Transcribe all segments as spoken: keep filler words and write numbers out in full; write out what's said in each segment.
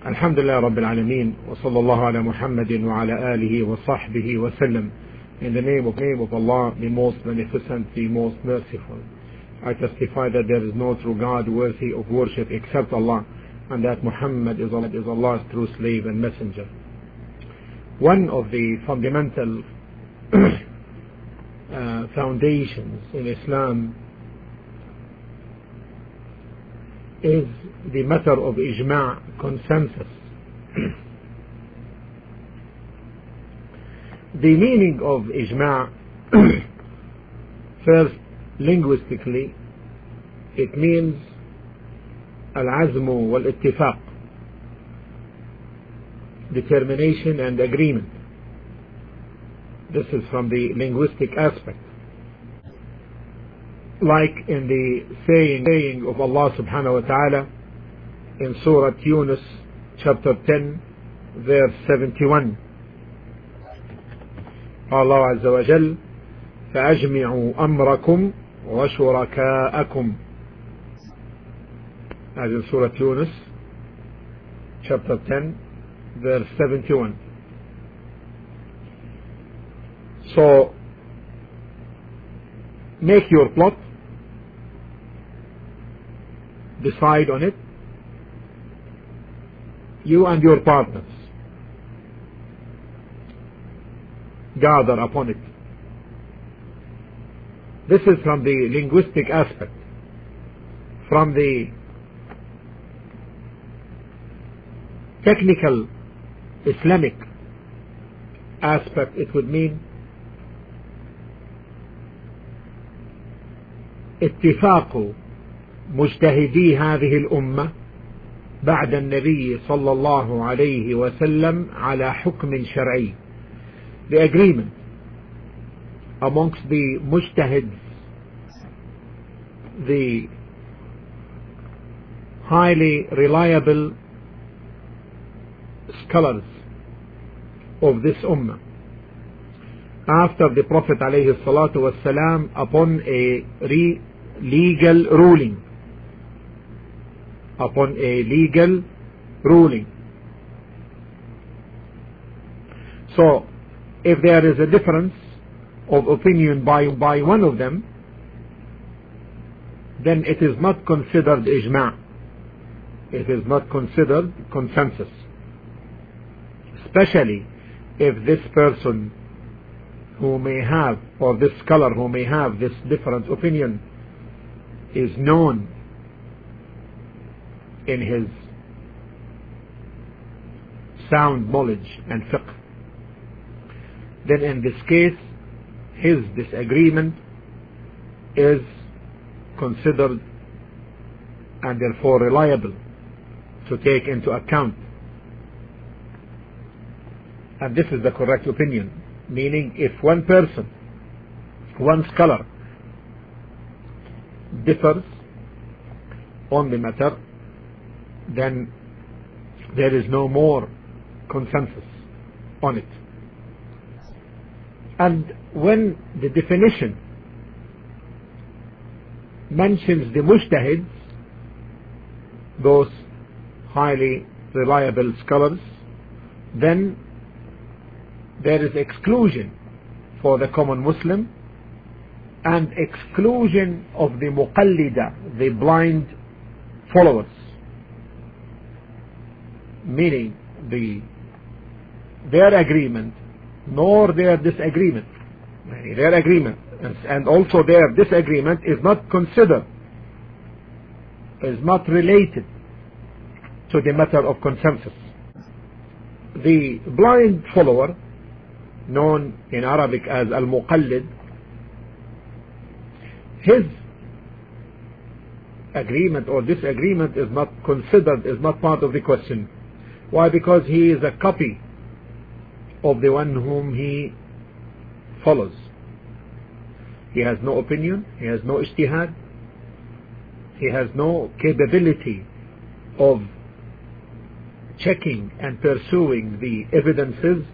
Alhamdulillah Rabbil Alameen, wa sallallahu ala Muhammadin wa ala alihi wa sahbihi wa sallam. In the name of, name of Allah, the most beneficent, the most merciful. I testify that there is no true God worthy of worship except Allah, and that Muhammad is, Allah, is Allah's true slave and messenger. One of the fundamental uh, foundations in Islam is the matter of ijma', consensus. The meaning of ijma', first, linguistically, it means al-azmu wal-ittifaq, determination and agreement. This is from the linguistic aspect. Like in the saying, saying of Allah subhanahu wa ta'ala in Surah Yunus chapter ten verse seventy-one. Allah Azza wa Jal, فَأَجْمِعُوا أَمْرَكُمْ وَشُرَكَاءَكُمْ. As in Surah Yunus chapter ten verse seventy-one. So make your plot, decide on it, you and your partners gather upon it. This is from the linguistic aspect. From the technical Islamic aspect, it would mean اتفاق مجتهدي هذه الأمة بعد النبي صلى الله عليه وسلم على حكم شرعي. The agreement amongst the mujtahids, the highly reliable scholars of this ummah, after the Prophet alayhi salatu was salam, upon a re legal ruling, upon a legal ruling. So if there is a difference of opinion by, by one of them, then it is not considered ijma', it is not considered consensus, especially if this person who may have, or this scholar who may have this different opinion is known in his sound knowledge and fiqh. Then in this case his disagreement is considered and therefore reliable to take into account, and this is the correct opinion. Meaning, if one person, one scholar differs on the matter, then there is no more consensus on it. And when the definition mentions the mujtahids, those highly reliable scholars, then there is exclusion for the common Muslim and exclusion of the muqallida, the blind followers, meaning the their agreement nor their disagreement, their agreement and also their disagreement is not considered, is not related to the matter of consensus. The blind follower, known in Arabic as al-muqallid, his agreement or disagreement is not considered, is not part of the question. Why? Because he is a copy of the one whom he follows. He has no opinion, he has no ijtihad, he has no capability of checking and pursuing the evidences,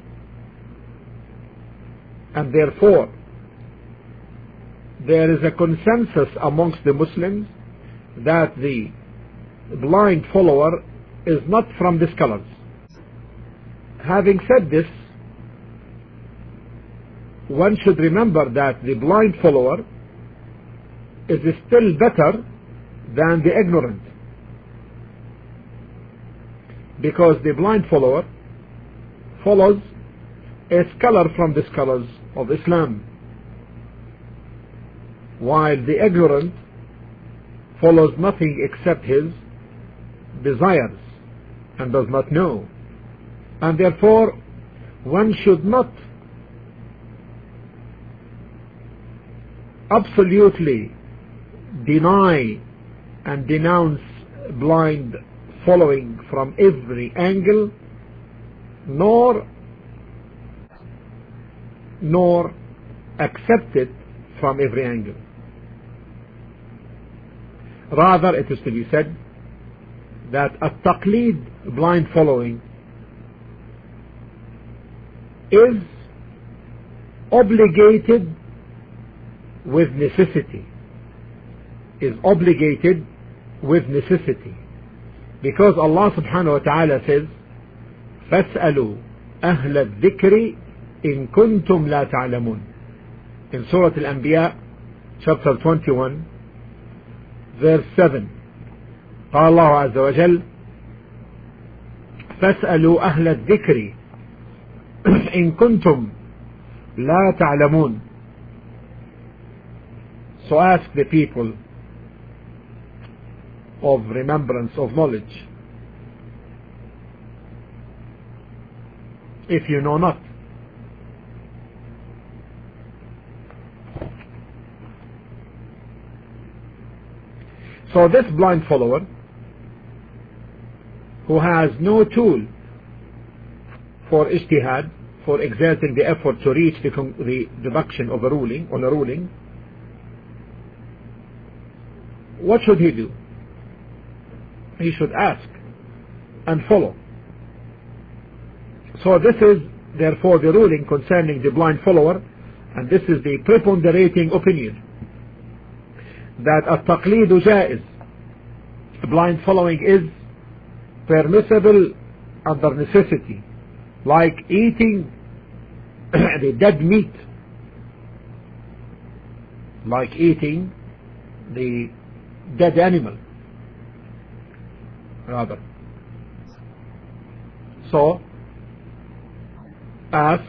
and therefore there is a consensus amongst the Muslims that the blind follower is not from the scholars. Having said this, one should remember that the blind follower is still better than the ignorant, because the blind follower follows a scholar from the scholars of Islam, while the ignorant follows nothing except his desires and does not know. And therefore one should not absolutely deny and denounce blind following from every angle, nor nor accept it from every angle. Rather, it is to be said that at-taqleed, blind following, is obligated with necessity, is obligated with necessity, because Allah subhanahu wa ta'ala says, فَاسْأَلُوا أَهْلَ الذِّكْرِ إِن كُنتُمْ لَا تَعْلَمُونَ, in Surah Al-Anbiya, chapter twenty-one, verse seven. قال الله عز وجل فاسألوا أهل الذكر إن كنتم لا تعلمون. So ask the people of remembrance, of knowledge, if you know not. So this blind follower, who has no tool for ijtihad, for exerting the effort to reach the, the deduction of a ruling, on a ruling, what should he do? He should ask and follow. So this is therefore the ruling concerning the blind follower, and this is the preponderating opinion, that at-taqleedu jaiz, blind following is permissible under necessity, like eating the dead meat, like eating the dead animal, rather. So ask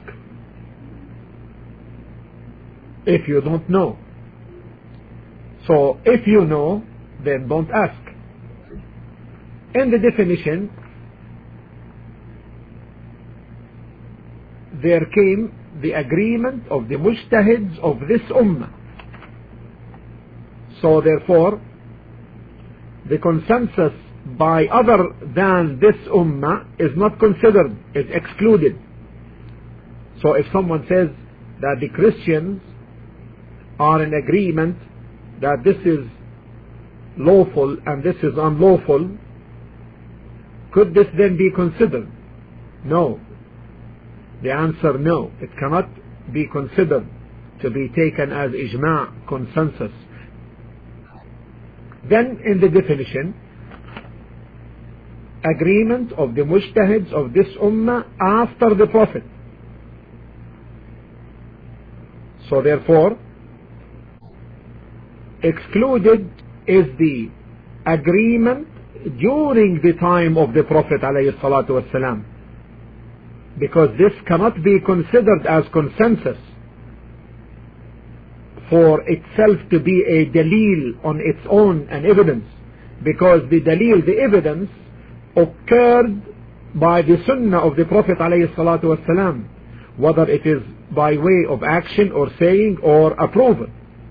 if you don't know. So if you know, then don't ask. In the definition, there came the agreement of the mujtahids of this ummah. So therefore, the consensus by other than this ummah is not considered, is excluded. So if someone says that the Christians are in agreement that this is lawful and this is unlawful, could this then be considered? No. The answer, no. It cannot be considered to be taken as ijma', consensus. Then in the definition, agreement of the mujtahids of this ummah after the Prophet. So therefore, excluded is the agreement during the time of the Prophet alayhi salatu wasalam, because this cannot be considered as consensus for itself to be a dalil on its own, an evidence, because the dalil, the evidence, occurred by the sunnah of the Prophet alayhi salatu wasalam, whether it is by way of action or saying or approval.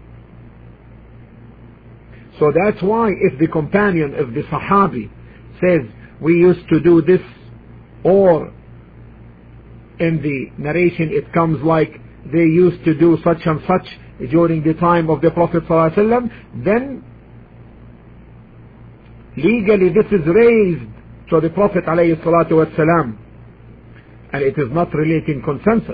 So that's why if the companion, if the Sahabi says, we used to do this, or in the narration it comes like they used to do such and such during the time of the Prophet ﷺ, then legally this is raised to the Prophet ﷺ, and it is not relating consensus.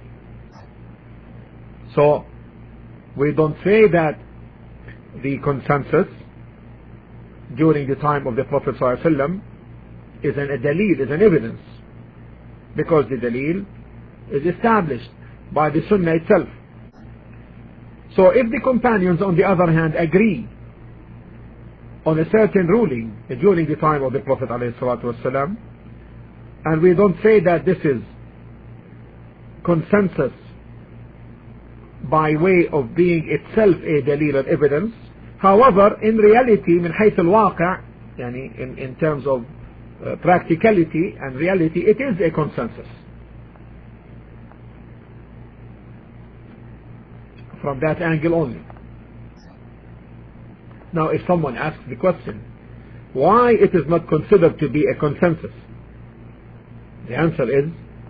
So we don't say that the consensus during the time of the Prophet ﷺ is an, a dalil, is an evidence, because the dalil is established by the sunnah itself. So if the companions on the other hand agree on a certain ruling during the time of the Prophet ﷺ, and we don't say that this is consensus by way of being itself a dalil and evidence, however, in reality, من حيث الواقع, يعني in, in terms of uh, practicality and reality, it is a consensus. From that angle only. Now, if someone asks the question, why it is not considered to be a consensus? The answer is,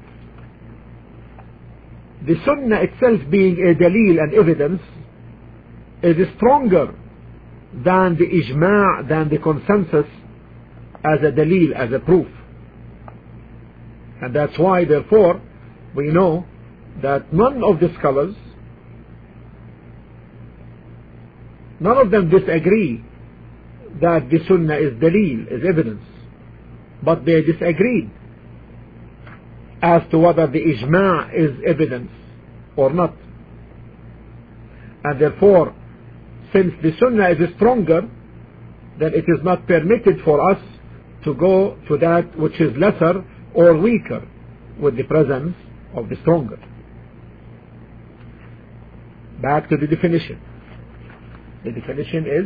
the sunnah itself being a dalil and evidence is stronger than the ijma', than the consensus as a dalil, as a proof. And that's why, therefore, we know that none of the scholars, none of them disagree that the sunnah is dalil, is evidence, but they disagreed as to whether the ijma' is evidence or not. And therefore, since the sunnah is stronger, then it is not permitted for us to go to that which is lesser or weaker with the presence of the stronger. Back to the definition. The definition is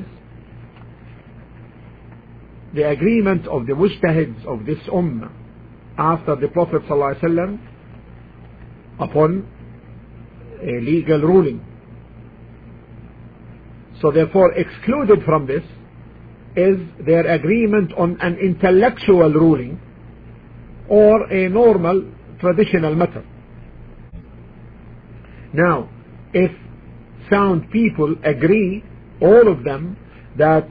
the agreement of the mujtahids of this ummah after the Prophet ﷺ upon a legal ruling. So therefore, excluded from this is their agreement on an intellectual ruling or a normal traditional matter. Now, if sound people agree, all of them, that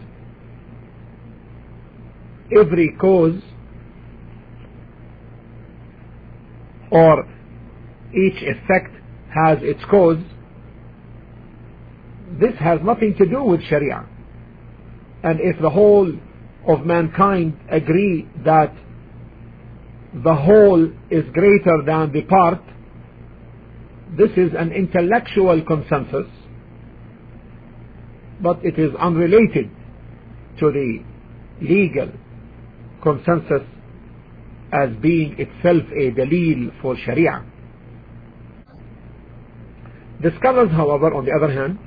every cause or each effect has its cause, this has nothing to do with Sharia. And if the whole of mankind agree that the whole is greater than the part, this is an intellectual consensus, but it is unrelated to the legal consensus as being itself a dalil for Sharia. The scholars, however, on the other hand,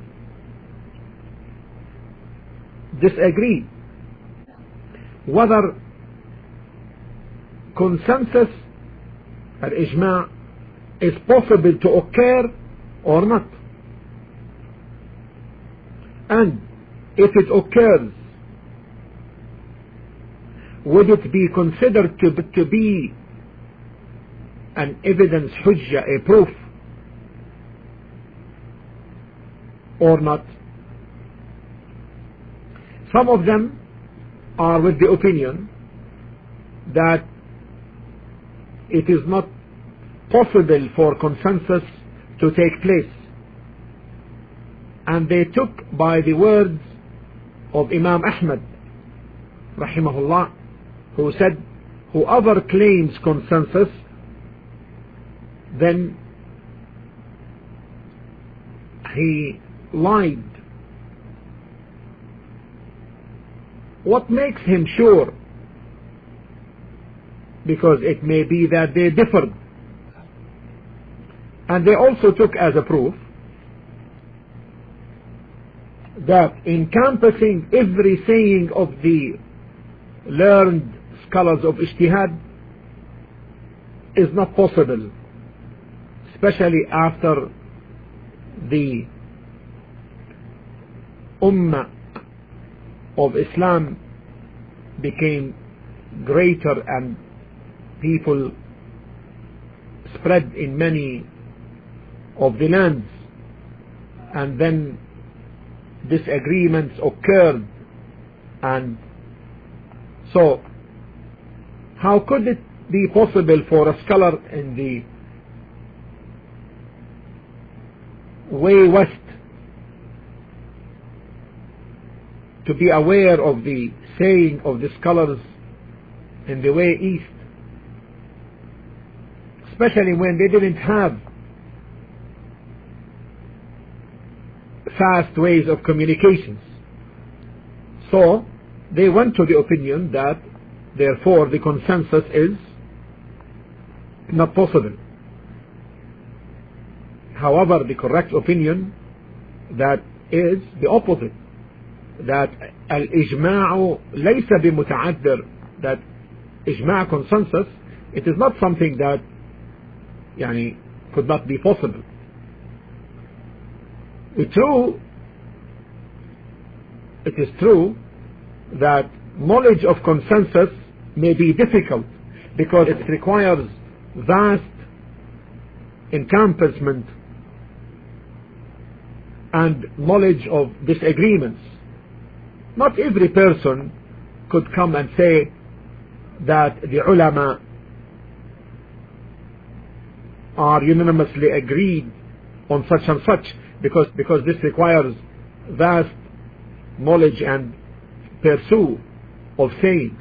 disagree whether consensus or ijma' is possible to occur or not. And if it occurs, would it be considered to, to be an evidence, hujjah, a proof, or not? Some of them are with the opinion that it is not possible for consensus to take place, and they took by the words of Imam Ahmad rahimahullah, who said, whoever claims consensus, then he lied. What makes him sure? Because it may be that they differed. And they also took as a proof that encompassing every saying of the learned scholars of ijtihad is not possible, especially after the ummah of Islam became greater and people spread in many of the lands, and then disagreements occurred. And so how could it be possible for a scholar in the way west to be aware of the saying of the scholars in the way east, especially when they didn't have fast ways of communications. So they went to the opinion that therefore the consensus is not possible. However, the correct opinion that is the opposite, that al-ijma'u laysa bimuta'addir, that ijma' consensus, it is not something that yani, could not be possible. It's true, it is true that knowledge of consensus may be difficult because it requires vast encompassment and knowledge of disagreements. Not every person could come and say that the ulama are unanimously agreed on such and such, because because this requires vast knowledge and pursuit of sayings.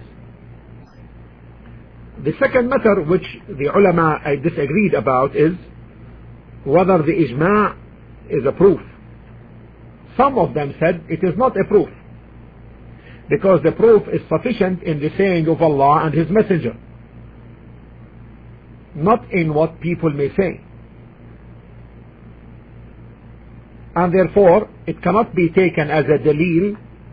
The second matter which the ulama disagreed about is whether the ijma' is a proof. Some of them said it is not a proof, because the proof is sufficient in the saying of Allah and His Messenger, not in what people may say. And therefore it cannot be taken as a dalil,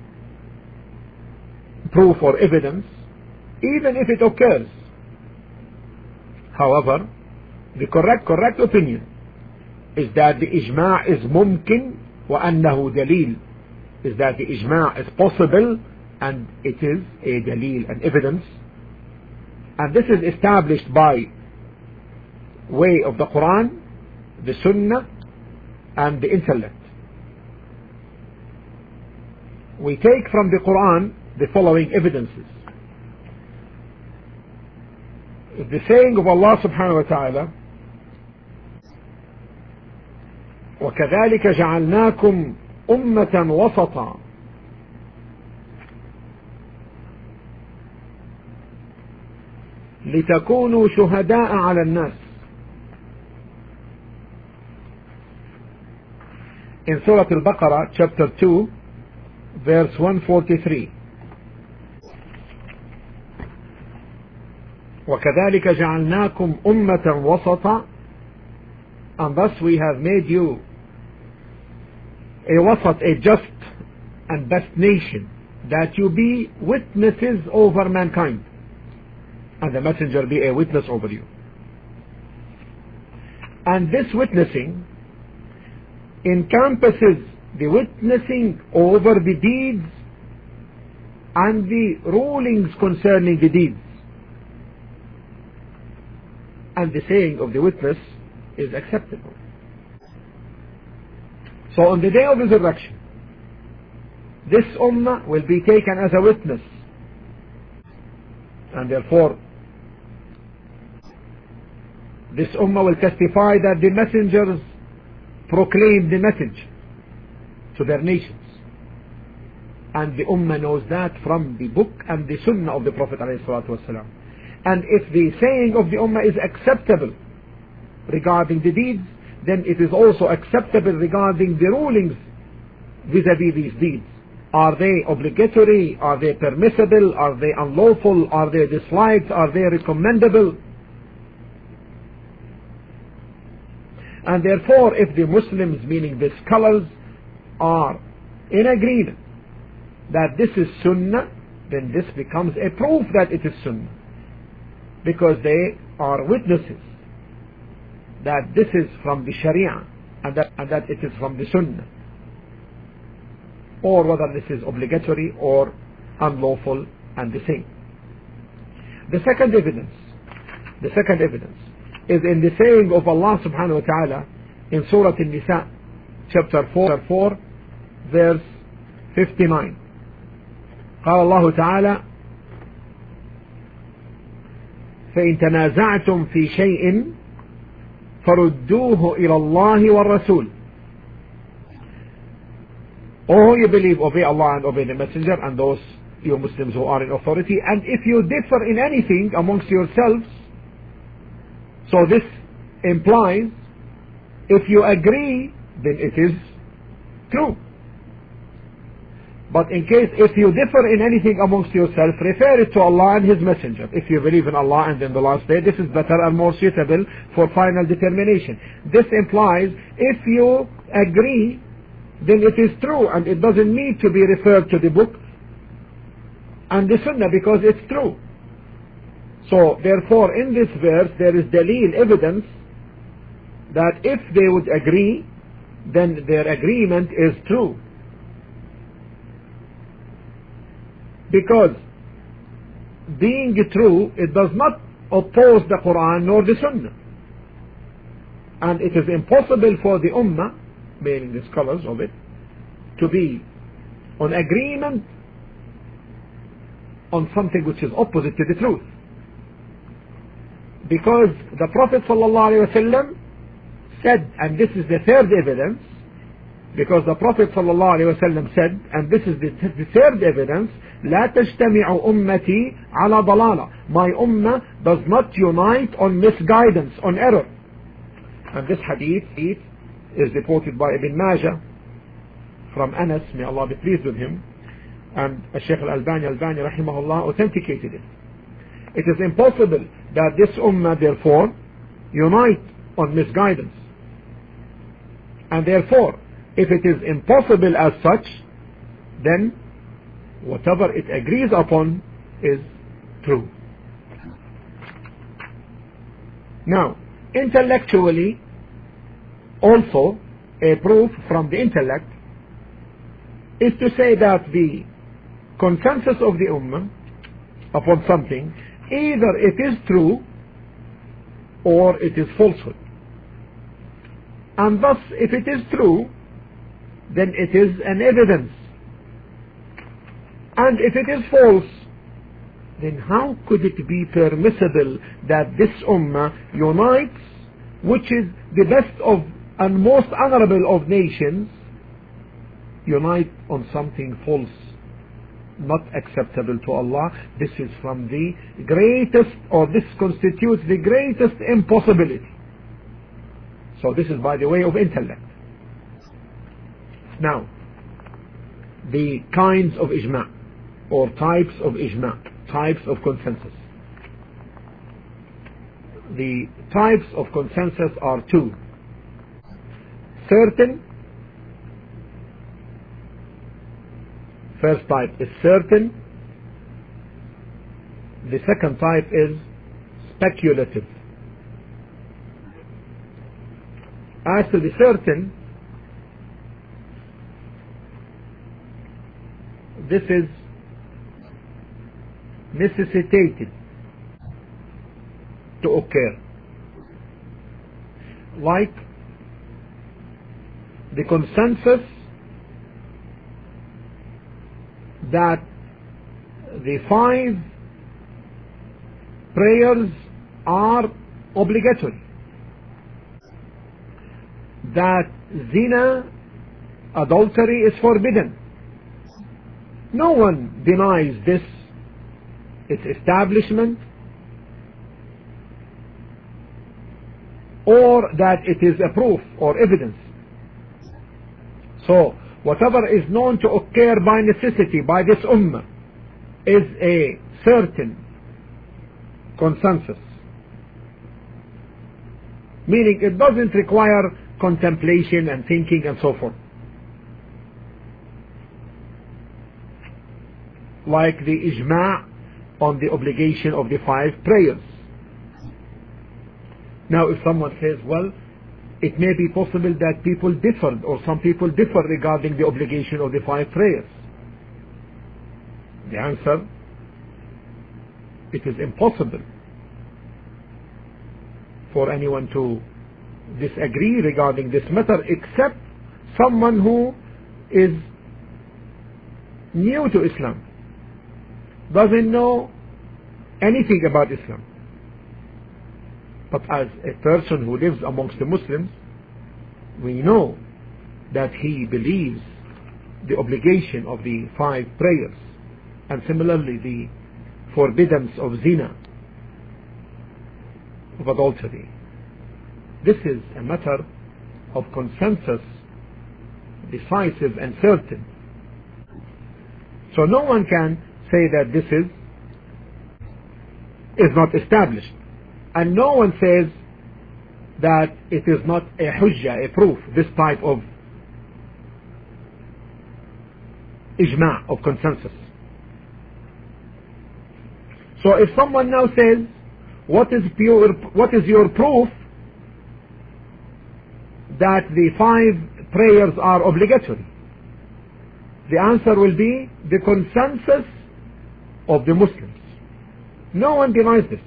proof or evidence, even if it occurs. However, the correct correct opinion is that the ijma' is mumkin wa annahu dalil, is that the ijma' is possible and it is a dalil, an evidence, and this is established by way of the Quran, the Sunnah, and the intellect. We take from the Quran the following evidences. The saying of Allah subhanahu wa ta'ala, وَكَذَلِكَ جَعَلْنَاكُمْ أُمَّةً وَسَطًا لِتَكُونُوا شُهَدَاءَ عَلَى النَّاسِ. In Surah Al-Baqarah, chapter two, verse one forty-three. وَكَذَلِكَ جَعَلْنَاكُمْ أُمَّةً وَسَطًا, and thus we have made you a wasat, a just and best nation, that you be witnesses over mankind, and the messenger be a witness over you. And this witnessing encompasses the witnessing over the deeds and the rulings concerning the deeds. And the saying of the witness is acceptable. So on the day of resurrection, this ummah will be taken as a witness, and therefore this ummah will testify that the messengers proclaimed the message to their nations, and the ummah knows that from the book and the sunnah of the Prophet ﷺ. And if the saying of the ummah is acceptable regarding the deeds, then it is also acceptable regarding the rulings vis-a-vis these deeds. Are they obligatory? Are they permissible? Are they unlawful? Are they disliked? Are they recommendable? And therefore, if the Muslims, meaning the scholars, are in agreement that this is sunnah, then this becomes a proof that it is sunnah, because they are witnesses that this is from the Sharia and that, and that it is from the Sunnah, or whether this is obligatory or unlawful and the same. The second evidence, the second evidence is in the saying of Allah subhanahu wa ta'ala in Surah An-Nisa, chapter four, verse fifty-nine. قال الله تعالى: فإن تنازعتم في شيء فردوه إلى الله والرسول. Oh, you believe, obey Allah and obey the Messenger, and those you Muslims who are in authority, and if you differ in anything amongst yourselves, so this implies if you agree, then it is true. But in case if you differ in anything amongst yourself, refer it to Allah and His Messenger. If you believe in Allah and in the last day, this is better and more suitable for final determination. This implies if you agree, then it is true, and it doesn't need to be referred to the book and the Sunnah because it's true. So therefore in this verse there is dalil, evidence that if they would agree, then their agreement is true. Because being true, it does not oppose the Quran nor the Sunnah. And it is impossible for the Ummah, meaning the scholars of it, to be on agreement on something which is opposite to the truth. Because the Prophet ﷺ said, and this is the third evidence, because the Prophet ﷺ said, and this is the, the third evidence, لا تجتمع أمتي على ضلالة. My ummah does not unite on misguidance, on error. And this hadith is reported by Ibn Majah from Anas, may Allah be pleased with him, and Shaykh al-Albani Albani rahimahullah authenticated it. It is impossible that this ummah therefore unite on misguidance. And therefore, if it is impossible as such, then whatever it agrees upon is true. Now, intellectually, also a proof from the intellect is to say that the consensus of the ummah upon something, either it is true or it is falsehood. And thus, if it is true, then it is an evidence. And if it is false, then how could it be permissible that this ummah unites, which is the best of and most honorable of nations, unite on something false, not acceptable to Allah? This is from the greatest, or this constitutes the greatest impossibility. So this is by the way of intellect. Now, the kinds of ijma' or types of ijma', types of consensus. The types of consensus are two. Certain, first type is certain. The second type is speculative. As to the certain, this is necessitated to occur, like the consensus that the five prayers are obligatory, that zina, adultery, is forbidden. No one denies this, its establishment, or that it is a proof or evidence. So whatever is known to occur by necessity by this ummah is a certain consensus, meaning it doesn't require contemplation and thinking and so forth, like the ijma' on the obligation of the five prayers. Now if someone says, well, it may be possible that people differ, or some people differ regarding the obligation of the five prayers, the answer, it is impossible for anyone to disagree regarding this matter except someone who is new to Islam, doesn't know anything about Islam. But as a person who lives amongst the Muslims, we know that he believes the obligation of the five prayers, And similarly, the forbiddance of zina, of adultery. This is a matter of consensus, decisive and certain. So no one can say that this is is not established, and no one says that it is not a hujjah, a proof, this type of ijma', of consensus. So if someone now says, what is pure, what is your proof that the five prayers are obligatory? The answer will be the consensus of the Muslims. No one denies this.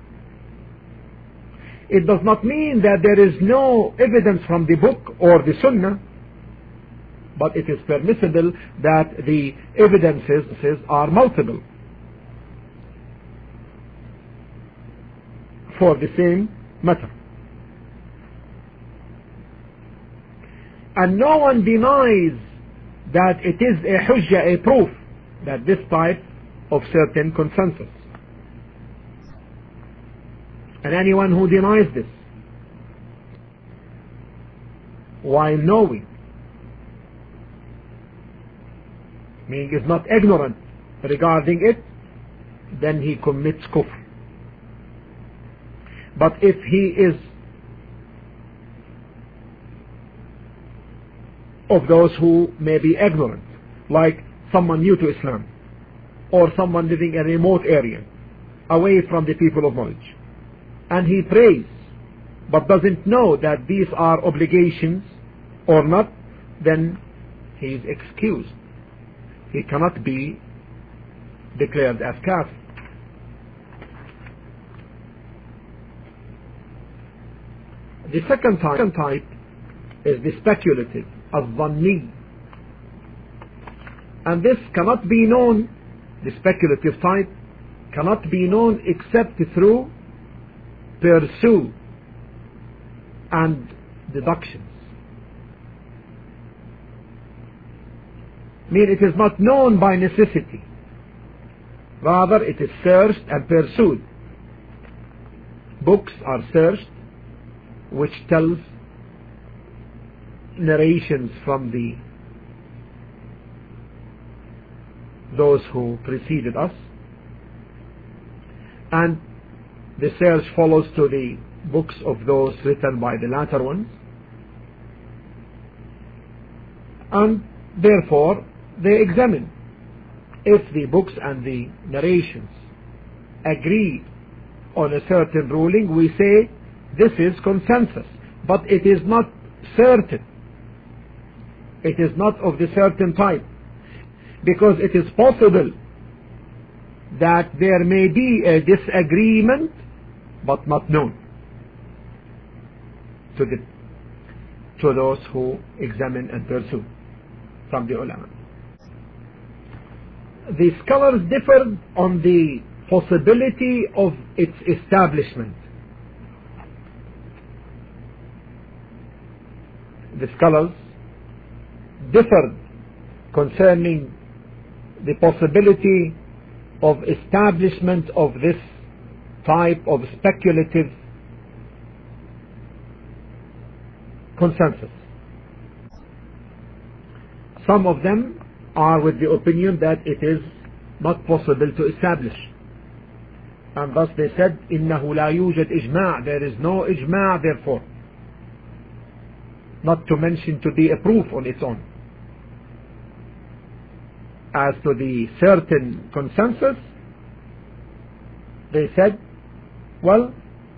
It does not mean that there is no evidence from the book or the sunnah, but it is permissible that the evidences are multiple for the same matter. And no one denies that it is a hujjah, a proof, that this type of certain consensus. And anyone who denies this, while knowing, meaning is not ignorant regarding it, then he commits kufr. But if he is of those who may be ignorant, like someone new to Islam, or someone living in a remote area, away from the people of knowledge, and he prays, but doesn't know that these are obligations or not, then he is excused. He cannot be declared as kafir. The second type, second type is the speculative, al-dhanni. And this cannot be known, the speculative type cannot be known except through pursue and deductions. I mean, it is not known by necessity. Rather, it is searched and pursued. Books are searched, which tells narrations from the those who preceded us, and the search follows to the books of those written by the latter ones, and therefore they examine. If the books and the narrations agree on a certain ruling, we say this is consensus, but it is not certain. It is not of the certain type, because it is possible that there may be a disagreement but not known to the to those who examine and pursue from the ulama. The scholars differed on the possibility of its establishment. The scholars differed concerning the possibility of establishment of this type of speculative consensus. Some of them are with the opinion that it is not possible to establish, and thus they said إنه لا يوجد إجماع, there is no إجماع, therefore, not to mention to be a proof on its own. As to the certain consensus, they said, well,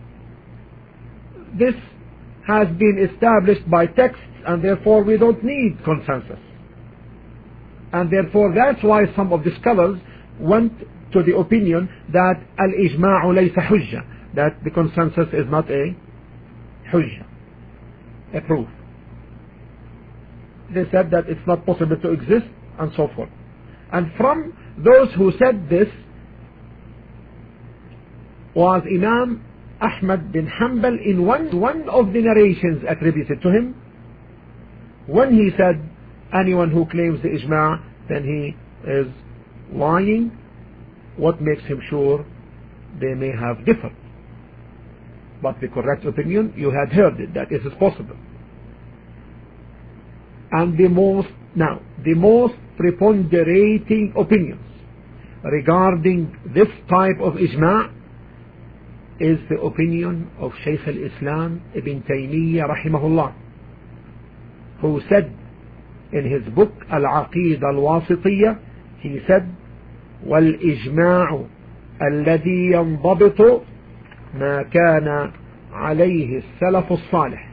this has been established by texts, and therefore we don't need consensus. And therefore that's why some of the scholars went to the opinion that al-ijma'u laysa hujja, that the consensus is not a hujja, a proof. They said that it's not possible to exist, and so forth. And from those who said this was Imam Ahmad bin Hanbal in one, one of the narrations attributed to him, when he said anyone who claims the ijma', then he is lying, what makes him sure they may have differed? But the correct opinion, you had heard it, that it is possible. And the most, now, the most preponderating opinions regarding this type of ijma' is the opinion of Shaykh al-Islam Ibn Taymiyyah rahimahullah, who said in his book Al-Aqidah Al-Wasitiyah, he said, وَالْإِجْمَاعُ الَّذِي يَنْضَبِطُ ما كان عليه السلف الصالح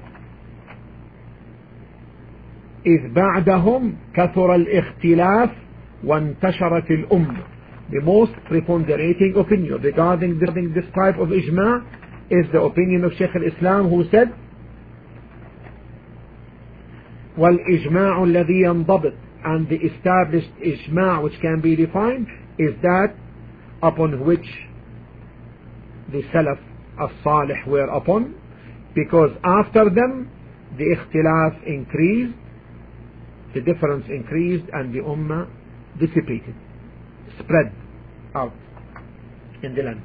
إذ بعدهم كثر الاختلاف وانتشرت الأمة. The most preponderating opinion regarding this type of ijma' is the opinion of Shaykh al-Islam, who said وَالْإِجْمَاعُ الَّذِي يَنْضَبِطُ, and the established ijma' which can be defined is that upon which the Salaf as-Salih were upon, because after them the ikhtilaf increased, the difference increased, and the ummah dissipated, spread out in the land.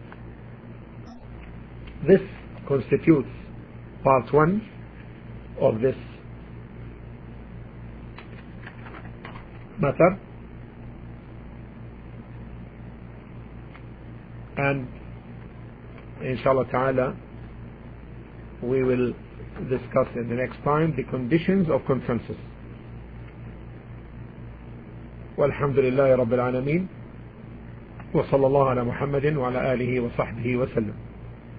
This constitutes part one of this matter, and inshallah ta'ala we will discuss in the next time the conditions of consensus. Walhamdulillahi Rabbil Alameen, wa sallallahu ala Muhammadin wa ala alihi wa sahbihi wa sallam.